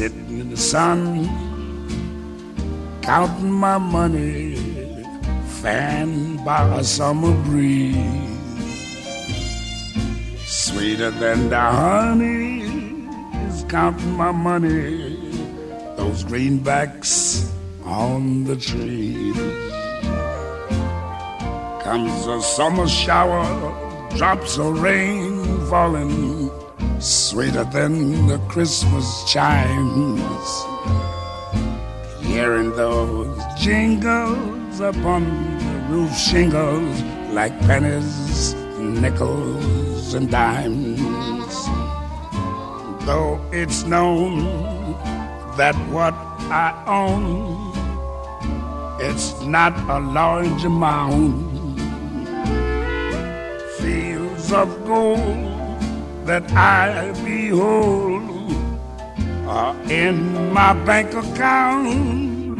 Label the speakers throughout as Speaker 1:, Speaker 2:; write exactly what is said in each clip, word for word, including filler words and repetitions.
Speaker 1: sitting in the sun, counting my money, fanned by a summer breeze. Sweeter than the honey is counting my money, those greenbacks on the trees. Comes a summer shower, drops of rain falling, sweeter than the Christmas chimes. Hearing those jingles upon the roof shingles like pennies, nickels, and dimes. Though it's known that what I own, it's not a large amount. Fields of gold that I behold are in my bank account.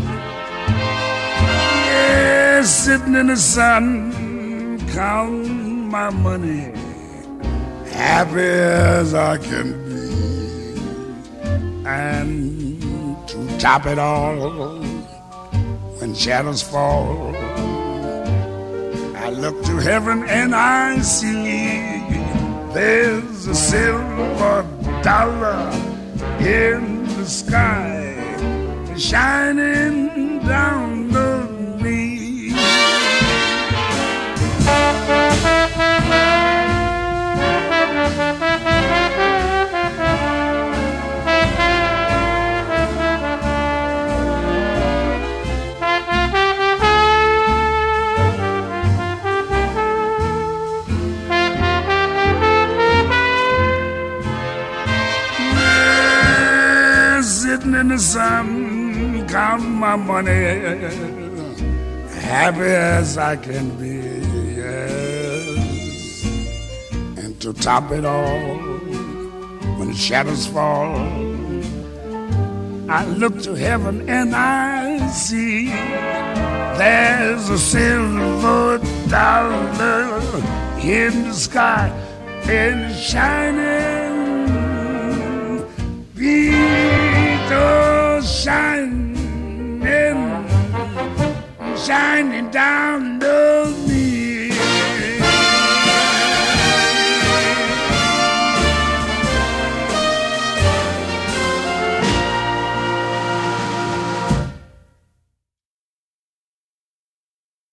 Speaker 1: Yes, sitting in the sun, counting my money, happy as I can be. And to top it all, when shadows fall, I look to heaven and I see there's a silver dollar in the sky shining down on me. Sitting in the sun, counting my money, happy as I can be, yes. And to top it all, when the shadows fall, I look to heaven and I see there's a silver dollar in the sky and it's shining. Beatles shining, shining down the